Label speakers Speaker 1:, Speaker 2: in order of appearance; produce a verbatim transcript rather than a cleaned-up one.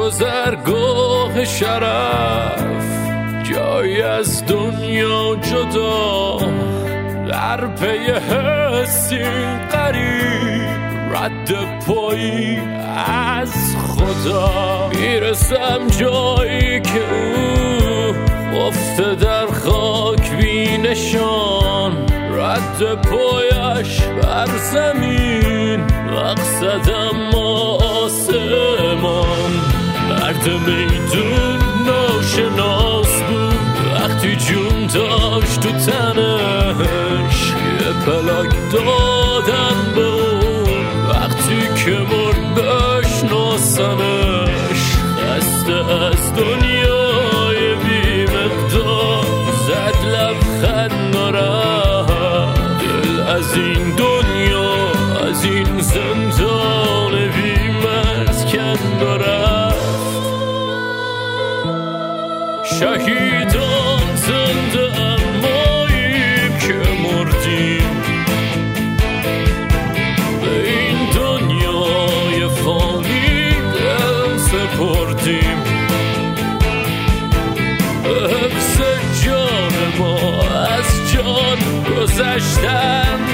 Speaker 1: گذرگاه شرف، جایی از دنیا جدا، در پی حسی غریب، رد پایی از خدا. میرسم جایی که او افته در خاک بی نشان، رد پایش بر زمین، مقصدم آسمان. مرد میدون ناشناس بود وقتی جون داشت تو تنش، یه پلاک دادن به اون وقتی که مرد بشناسنش. خسته از دنیای بی مقدار زد لبخند و رفت، دل از این دنیا از این زندان بی مرز کند و رفت. شهیدان زنده اماییم که مردیم، به این دنیای فانی دل سپردیم. حفظ جان ما از جان گذشتن